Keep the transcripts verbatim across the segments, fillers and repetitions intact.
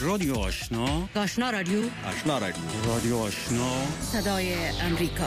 رادیو آشنا، آشنا رادیو، آشنا رادیو، رادیو آشنا، صدای امریکا.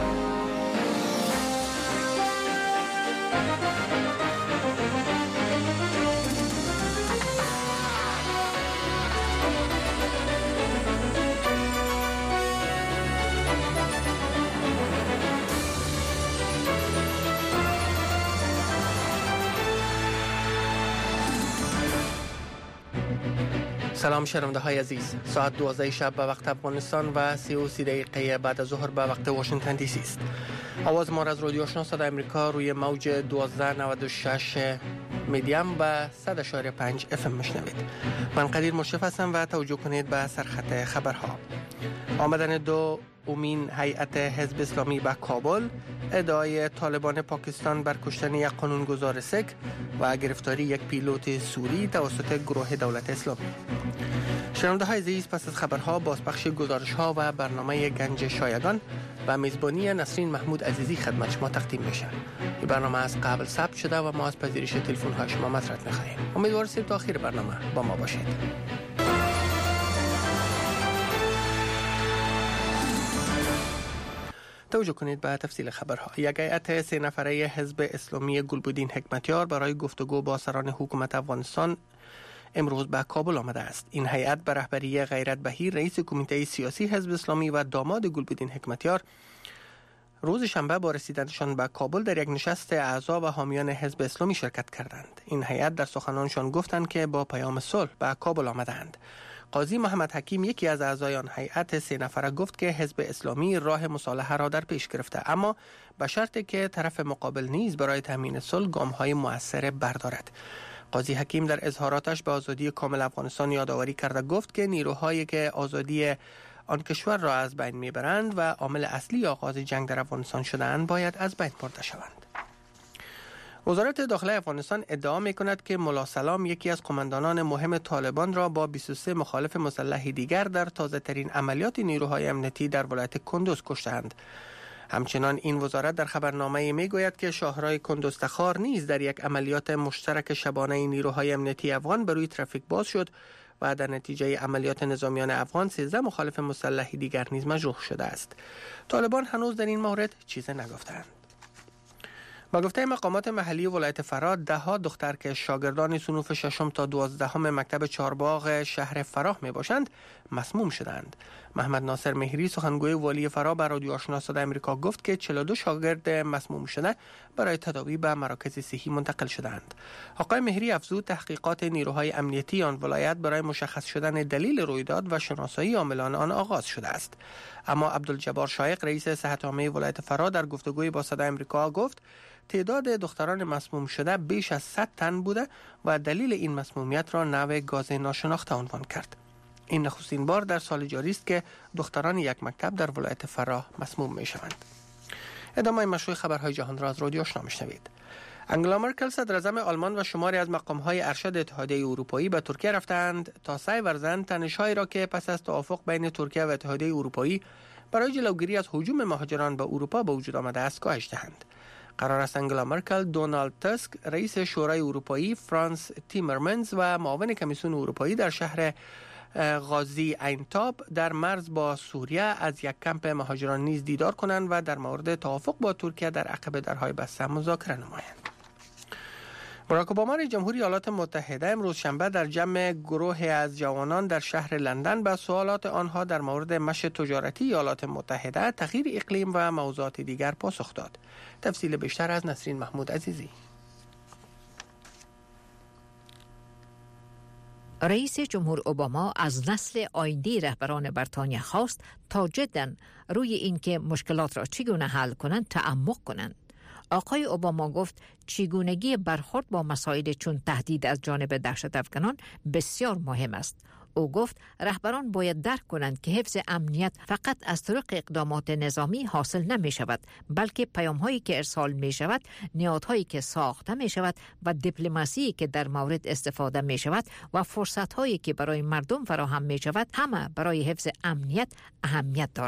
سلام شنونده های عزیز، ساعت دوازده شب به وقت افغانستان و سی و سی دقیقه بعد از ظهر به وقت واشنگتن دی سی است. آواز ما را از رادیو آشنا صدای امریکا روی موج دوازده نود و شش میدیم و صد و پنج اف ام میشنوید. من قدیر مشرف هستم و توجه کنید به سرخط خبرها. آمدن دو امین هیئت حزب اسلامی به کابل، ادعای طالبان پاکستان بر کشتن یک قانونگذار سک و گرفتاری یک پیلوت سوری توسط گروه دولت اسلامی. شنونده های عزیز، پس از خبرها بازپخش گزارش ها و برنامه گنج شایگان و میزبانی نسرین محمود عزیزی خدمت شما تقدیم میشه. این برنامه از قبل ثبت شده و ما از پذیرش تلفن های شما معذرت میخواهیم. امیدوارم تا آخر برنامه با ما باشید. توجه کنید به تفصیل خبرها. یک هیئت سه نفره حزب اسلامی گلبدین حکمتیار برای گفتگو با سران حکومت افغانستان امروز به کابل آمده است. این هیئت به رهبری غیرت بهیر رئیس کمیته سیاسی حزب اسلامی و داماد گلبدین حکمتیار روز شنبه با رسیدنشان به کابل در یک نشست اعضا و حامیان حزب اسلامی شرکت کردند. این هیئت در سخنانشان گفتند که با پیام صلح به کابل آمدند. قاضی محمد حکیم یکی از اعضای آن هیئت سه نفره گفت که حزب اسلامی راه مصالحه را در پیش گرفته، اما به شرطی که طرف مقابل نیز برای تامین صلح گام‌های مؤثر بردارد. قاضی حکیم در اظهاراتش به آزادی کامل افغانستان یادآوری کرده گفت که نیروهایی که آزادی آن کشور را از بین میبرند و عامل اصلی آغاز جنگ در افغانستان شده‌اند باید از بین برده شوند. وزارت داخله افغانستان ادعا می‌کند که ملا سلام یکی از قماندانان مهم طالبان را با بیست و سه مخالف مسلح دیگر در تازه‌ترین عملیات نیروهای امنیتی در ولایت کندوز کشته‌اند. همچنان این وزارت در خبرنامه میگوید که شاهراه کندوز تخار نیز در یک عملیات مشترک شبانه نیروهای امنیتی افغان بر روی ترافیک باز شد و در نتیجه عملیات نظامیان افغان سیزده مخالف مسلح دیگر نیز مجروح شده است. طالبان هنوز در این مورد چیزی نگفتند. با گفته مقامات محلی ولایت فراه، ده ها دختر که شاگردان صنوف ششم تا دوازدهم مکتب چهارباغ شهر فراه می باشند مسموم شدند. محمد ناصر مهری سخنگوی والی فراه به رادیو آشنا صدای امریکا گفت که چهل و دو شاگرد مسموم شده برای تداوی به مراکز صحی منتقل شدند. آقای مهری افزود تحقیقات نیروهای امنیتی آن ولایت برای مشخص شدن دلیل رویداد و شناسایی عاملان آن آغاز شده است. اما عبدالجبار شایق رئیس صحت عامه ولایت فراه در گفتگوی با صدای امریکا گفت تعداد دختران مسموم شده بیش از صد تن بوده و دلیل این مسمومیت را نوع گاز ناشناخته عنوان کرد. این نخستین بار در سال جاری است که دختران یک مکتب در ولایت فراه مسموم می شوند. ادامه مشروع خبرهای جهان را از رادیو آشنا میشنوید. انگلا مرکل صدر اعظم آلمان و شماری از مقام‌های ارشد اتحادیه اروپایی به ترکیه رفتند تا سعی ورزند تنش‌هایی را که پس از توافق بین ترکیه و اتحادیه اروپایی برای جلوگیری از هجوم مهاجران به اروپا به وجود آمده است کاهش دهند. قرار است انگلا مرکل، دونالد تاسک رئیس شورای اروپایی، فرانس تیمرمنز و معاون کمیسیون اروپایی در شهر غازی اینتاب در مرز با سوریه از یک کمپ مهاجران نیز دیدار کنند و در مورد توافق با ترکیه در عقب درهای بسته مذاکره نمایند. باراک اوباما رئیس جمهوری ایالات متحده امروز شنبه در جمع گروهی از جوانان در شهر لندن به سوالات آنها در مورد مشی تجارتی ایالات متحده، تغییر اقلیم و موضوعات دیگر پاسخ داد. تفصیل بیشتر از نسرین محمود عزیزی. رئیس جمهور اوباما از نسل آیندی رهبران بریتانیا خواست تا جداً روی این که مشکلات را چگونه حل کنند تعمق کنند. آقای اوباما گفت چگونگی برخورد با مسائل چون تهدید از جانب دهشت افکنان بسیار مهم است. او گفت رهبران باید درک کنند که حفظ امنیت فقط از طریق اقدامات نظامی حاصل نمی شود، بلکه پیام هایی که ارسال می شود، نهادهایی که ساخته می شود و دیپلماسی که در مورد استفاده می شود و فرصت هایی که برای مردم فراهم می شود همه برای حفظ امنیت اهمیت دارد.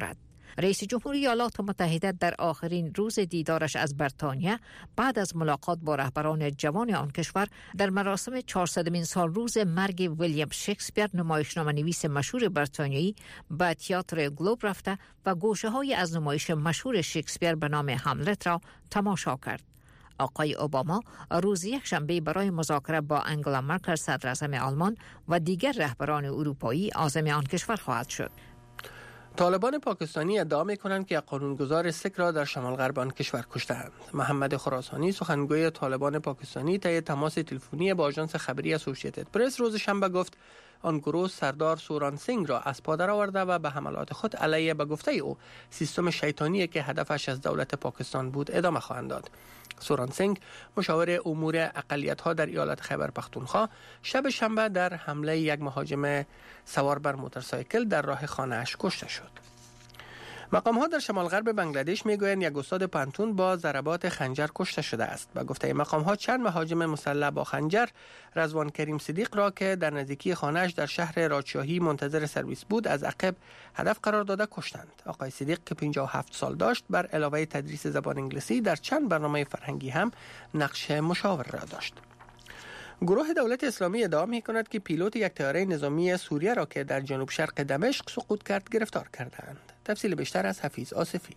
رئیس جمهوری ایالات متحده در آخرین روز دیدارش از بریتانیا بعد از ملاقات با رهبران جوان آن کشور در مراسم چهارصدمین سال روز مرگ ویلیام شکسپیر، نمایشنامه نویس مشهور بریتانیایی، به تئاتر گلوب رفته و گوشه های از نمایش مشهور شکسپیر به نام هملت را تماشا کرد. آقای اوباما روز یکشنبه برای مذاکره با انگلا مرکل صدر اعظم آلمان و دیگر رهبران اروپایی عازم آن کشور خواهد شد. طالبان پاکستانی ادعا می‌کنند که قانونگذار سیک را در شمال غرب آن کشور کشته‌اند. محمد خراسانی، سخنگوی طالبان پاکستانی، طی تماس تلفنی با آژانس خبری اسوسییتد پرس روز شنبه گفت آن گروه سردار سوران سینگ را از پا درآورده و به حملات خود علیه به گفته او سیستم شیطانی که هدفش از دولت پاکستان بود ادامه خواهند داد. سوران سینگ، مشاور امور اقلیت‌ها در ایالت خیبر پختونخوا، شب شنبه در حمله یک مهاجم سوار بر موتورسایکل در راه خانه‌اش کشته شد. مقام‌ها در شمال غرب بنگلادش می‌گویند یک استاد پانتون با ضربات خنجر کشته شده است. به گفته مقام‌ها چند مهاجم مسلح با خنجر رضوان کریم صدیق را که در نزدیکی خانه‌اش در شهر رادشاهی منتظر سرویس بود از عقب هدف قرار داده کشتند. آقای صدیق که پنجاه و هفت سال داشت بر علاوه تدریس زبان انگلیسی در چند برنامه فرهنگی هم نقش مشاور را داشت. گروه دولت اسلامی ادعا می کند که پیلوت یک طیاره نظامی سوریه را که در جنوب شرق دمشق سقوط کرد گرفتار کردند. تفصیل بیشتر از حفیظ آصفی.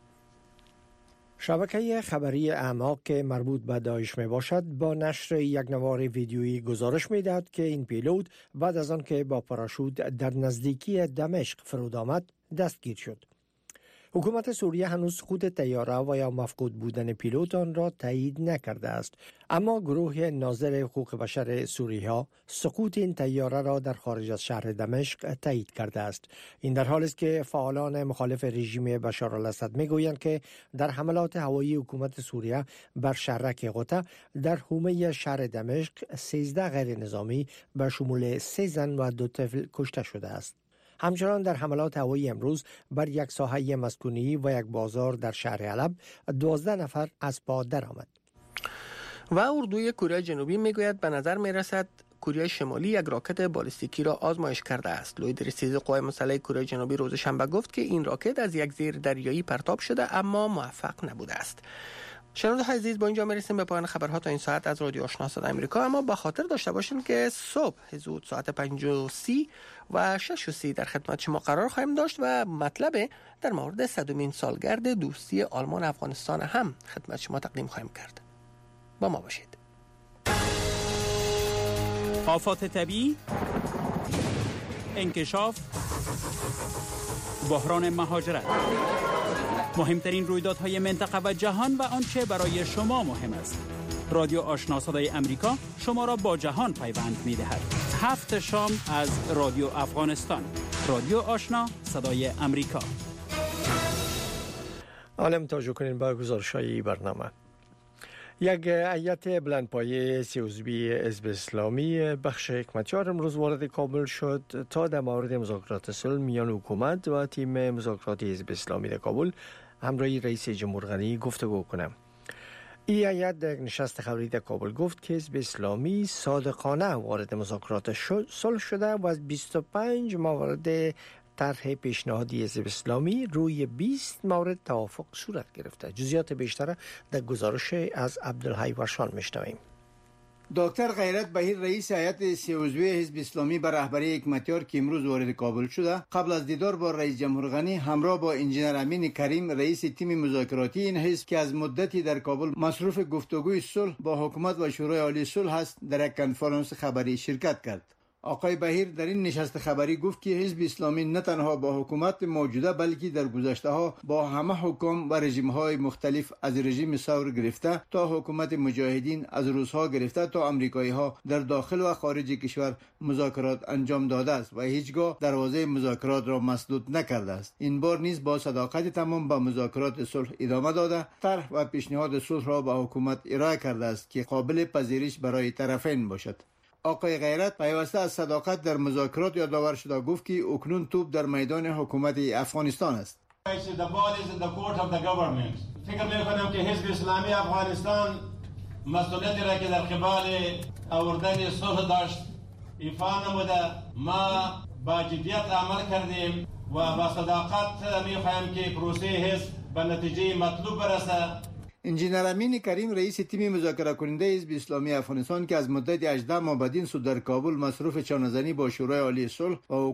شبکه خبری اعماق که مربوط به داعش می باشد با نشر یک نوار ویدیویی گزارش می دهد که این پیلوت بعد از آن که با پاراشوت در نزدیکی دمشق فرود آمد دستگیر شد. حکومت سوریه هنوز خود طیاره و یا مفقود بودن پیلوت آن را تایید نکرده است، اما گروه ناظر حقوق بشر سوریه ها سقوط این طیاره را در خارج از شهر دمشق تایید کرده است. این در حالی است که فعالان مخالف رژیم بشار الاسد میگویند که در حملات هوایی حکومت سوریه بر شهرک غوطه در حومه شهر دمشق سیزده غیر نظامی به شمول سه زن و دو طفل کشته شده است. همچنان در حملات هوایی امروز بر یک ساحه مسکونی و یک بازار در شهر حلب دوازده نفر از پا درآمد. و اردوی کره جنوبی میگوید به نظر میرسد کره شمالی یک راکت بالستیکی را آزمایش کرده است. لوید رئیس قوای مسلح کره جنوبی روز شنبه گفت که این راکت از یک زیر دریایی پرتاب شده اما موفق نبوده است. شنونده‌های عزیز، با اینجا میرسیم به پایان خبرها تا این ساعت از رادیو آشنا صدای آمریکا. اما با خاطر داشته باشین که صبح زود ساعت پنج و سی و شش و سی در خدمت شما قرار خواهیم داشت و مطلب در مورد صدمین سالگرد دوستی آلمان افغانستان هم خدمت شما تقدیم خواهیم کرد. با ما باشید. آفات طبیعی، انکشاف، بحران مهاجرت، مهمترین رویدادهای منطقه و جهان و آنچه برای شما مهم است. رادیو آشنا صدای امریکا شما را با جهان پیوند می‌دهد. هفت شام از رادیو افغانستان. رادیو آشنا صدای امریکا. عالم توجه کنین با گزارش‌های برنامه. یک هیئت بلندپایه سی عضوی حزب اسلامی بخش حکمتیار امروز وارد کابل شد تا در مورد مذاکرات صلح میان حکومت و تیم مذاکرات حزب اسلامی در کابل همراه رئیس جمهور غنی گفتگو کنند. این هیئت در نشست خبری در کابل گفت که حزب اسلامی صادقانه وارد مذاکرات صلح شده و از بیست و پنج موارد طرح پیشنهادی حزب اسلامی روی بیست مورد توافق صورت گرفته. جزئیات بیشتر در گزارش از عبدالحی ورشان میشنویم. دکتر غیرت بهیر رئیس هیئت سی عضوی حزب اسلامی به رهبری حکمتیار که امروز وارد کابل شده، قبل از دیدار با رئیس جمهور غنی همراه با انجینر امین کریم رئیس تیم مذاکراتی این حزب که از مدتی در کابل مصروف گفتگوی صلح با حکومت و شورای عالی صلح است، در یک کنفرانس خبری شرکت کرد. آقای بهیر در این نشست خبری گفت که حزب اسلامی نه تنها با حکومت موجوده بلکه در گذشته ها با همه حکام و رژیم های مختلف از رژیم ثور گرفته تا حکومت مجاهدین، از روس‌ها گرفته تا آمریکایی ها در داخل و خارج کشور مذاکرات انجام داده است و هیچگاه دروازه مذاکرات را مسدود نکرده است. این بار نیز با صداقت تمام به مذاکرات صلح ادامه داده، طرح و پیشنهاد صلح را به حکومت ارائه کرده است که قابل پذیرش برای طرفین باشد. آقای غیرت پیوسته از صداقت در مذاکرات یادآور شده گفت که اکنون توپ در میدان حکومت افغانستان است. فکر می‌کنم که حزب اسلامی افغانستان مسئولیتی را که در قبال آوردن صلح داشت ایفا نموده. ما با جدیت عمل کردیم و با صداقت می‌خواهیم که پروسه حزب به نتیجه مطلوب برسه. انجینر امین کریم رئیس تیم مذاکره کننده حزب اسلامی افغانستان که از مدت هجده ماه بدین سود در کابل مصروف چانه‌زنی با شورای عالی صلح و